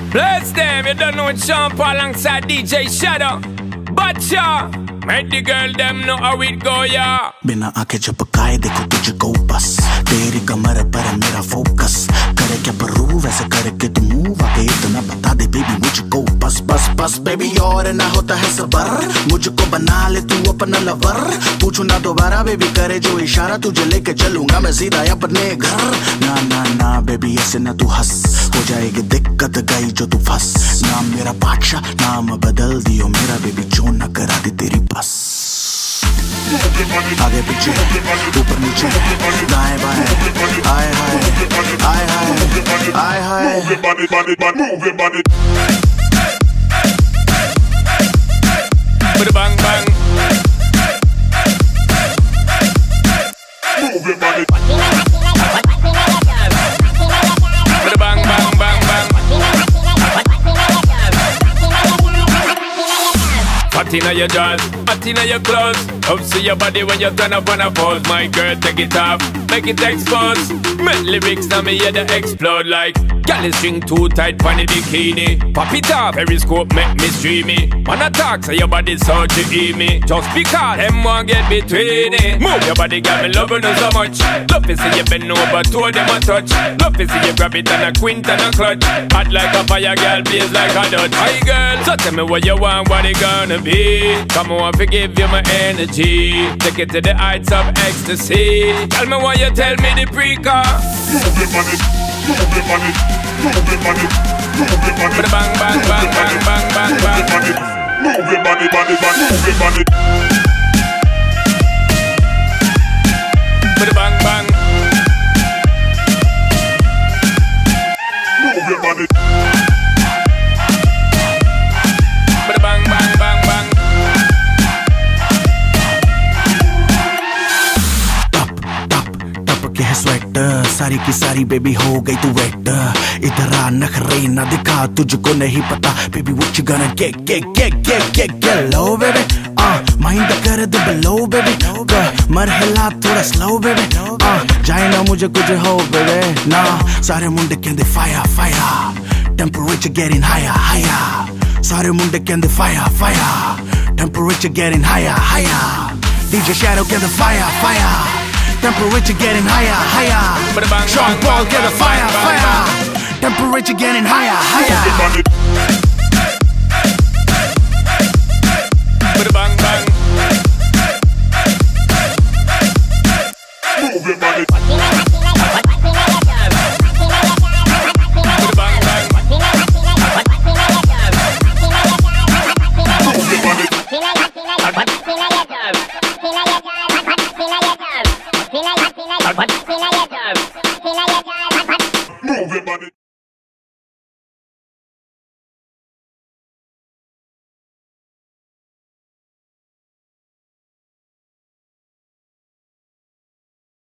Bless them, you don't know it's Sean Paul alongside DJ Shadow. But ya, make the girl them know how it go, ya. बिना आंखें झपकाए देखो तुझको बस तेरी कमर पर मेरा फोकस करे क्या परू वैसे करके तू मूव आके इतना बता दे बेबी मुझको बस बस बस बेबी और ना होता है सबर मुझको बना ले तू अपना लवर पूछू ना दोबारा बेबी करे जो इशारा तुझे लेके चलूंगा मैं सीधा अपने घर ना ना ना बेबी ऐसे ना तू हंस हो जाएगी दिक्कत गई जो तू फंस नाम मेरा बादशाह नाम बदल दियो मेरा बेबी जो न करा दी तेरी बस आगे पीछे ऊपर नीचे दाएं बाएं आए हाय आए हाय आए हाय bang bang move your body bang bang bang bang hot inna your jaws, hot inna your clothes. Up see your body when you turn up on a pose. My girl, take it off, make it expose. Make lyrics now me hear they explode like girl string too tight for the bikini. Pop it off, periscope make me streamy. Wanna talk, say your body so to eat me. Just because them won't get between it. Move your body, got me loving you so much. Love to see you bend over, two of them a touch. Love to see you grab it and a quint and a clutch. Hot like a fire, girl, blaze like a Dutch. Hi girl, so tell me what you want, what it gonna be. Come on, forgive you my energy. Take it to the heights of ecstasy. Tell me what you tell me the pre-car. Move your body, move your body, move your body, move your body. Bang bang bang bang bang bang bang. Move your body, body, body, move your body. Bang bang. Move your body. Bang bang bang bang. टप के है sweater सारी की सारी baby हो गई तू wait इधर आ नखरे ना दिखा तुझको नहीं पता baby what you gonna get low baby mind कर दे below baby मरहला थोड़ा slow baby जाए ना मुझे कुछ हो baby ना सारे मुंडे कहंदे fire temperature getting higher सारे मुंडे कहंदे fire temperature getting higher DJ Shadow get the fire temperature getting higher Sean Paul get the fire temperature getting higher Bang bang. Move your body. Bang bang. Move your body. Move your body.